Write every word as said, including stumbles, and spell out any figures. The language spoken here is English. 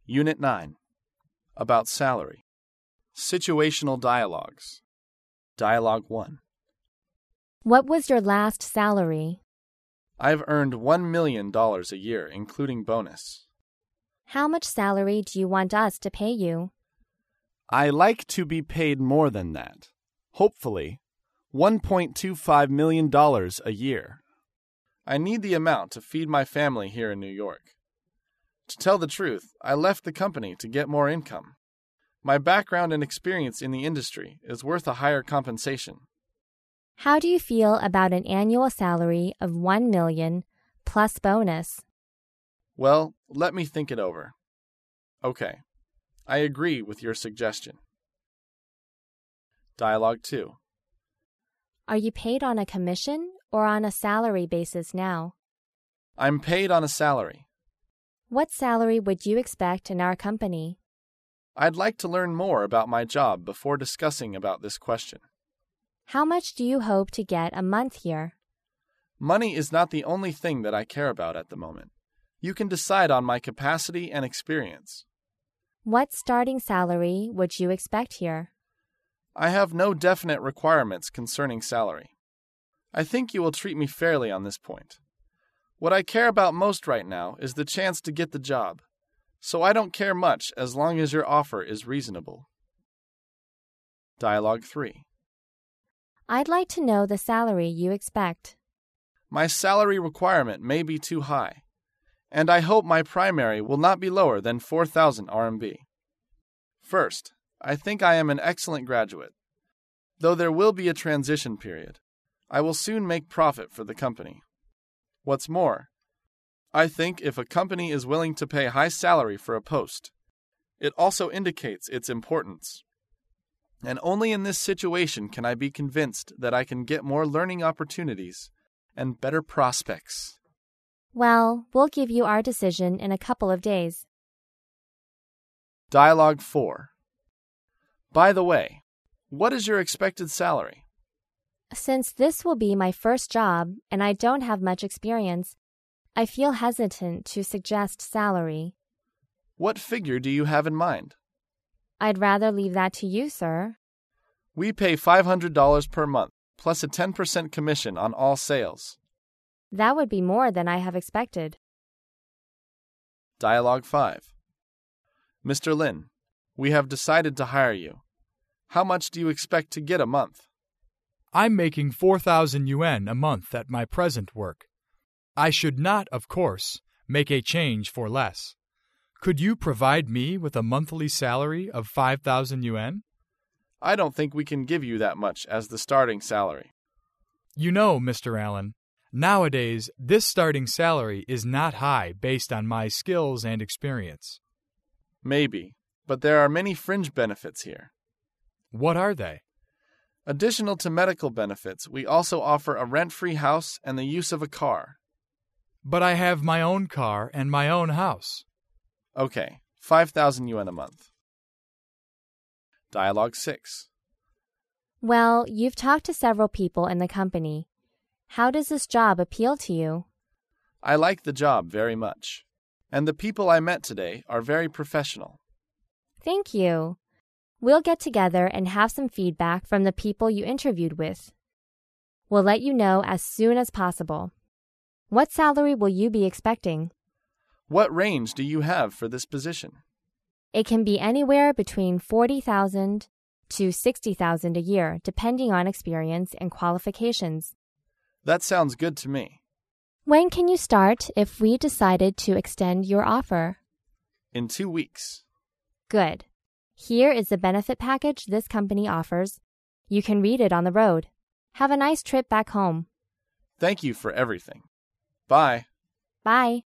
Unit nine. About salary. Situational dialogues. Dialogue one. What was your last salary? I've earned one million dollars a year, including bonus. How much salary do you want us to pay you? I like to be paid more than that. Hopefully, one point two five million dollars a year. I need the amount to feed my family here in New York. To tell the truth, I left the company to get more income. My background and experience in the industry is worth a higher compensation. How do you feel about an annual salary of one million dollars plus bonus? Well, let me think it over. Okay, I agree with your suggestion. Dialogue two. Are you paid on a commission or on a salary basis now? I'm paid on a salary. What salary would you expect in our company? I'd like to learn more about my job before discussing about this question. How much do you hope to get a month here? Money is not the only thing that I care about at the moment. You can decide on my capacity and experience. What starting salary would you expect here? I have no definite requirements concerning salary. I think you will treat me fairly on this point. What I care about most right now is the chance to get the job, so I don't care much as long as your offer is reasonable. Dialogue three. I'd like to know the salary you expect. My salary requirement may be too high, and I hope my primary will not be lower than four thousand R M B. First, I think I am an excellent graduate. Though there will be a transition period, I will soon make profit for the company. What's more, I think if a company is willing to pay high salary for a post, it also indicates its importance. And only in this situation can I be convinced that I can get more learning opportunities and better prospects. Well, we'll give you our decision in a couple of days. Dialogue four. By the way, what is your expected salary? Since this will be my first job and I don't have much experience, I feel hesitant to suggest salary. What figure do you have in mind? I'd rather leave that to you, sir. We pay five hundred dollars per month, plus a ten percent commission on all sales. That would be more than I have expected. Dialogue five. Mister Lin, we have decided to hire you. How much do you expect to get a month? I'm making four thousand yuan a month at my present work. I should not, of course, make a change for less. Could you provide me with a monthly salary of five thousand yuan? I don't think we can give you that much as the starting salary. You know, Mister Allen, nowadays this starting salary is not high based on my skills and experience. Maybe, but there are many fringe benefits here. What are they? Additional to medical benefits, we also offer a rent-free house and the use of a car. But I have my own car and my own house. Okay, five thousand yuan a month. Dialogue six. Well, you've talked to several people in the company. How does this job appeal to you? I like the job very much, and the people I met today are very professional. Thank you. We'll get together and have some feedback from the people you interviewed with. We'll let you know as soon as possible. What salary will you be expecting? What range do you have for this position? It can be anywhere between forty thousand to sixty thousand a year, depending on experience and qualifications. That sounds good to me. When can you start if we decided to extend your offer? In two weeks. Good. Here is the benefit package this company offers. You can read it on the road. Have a nice trip back home. Thank you for everything. Bye. Bye.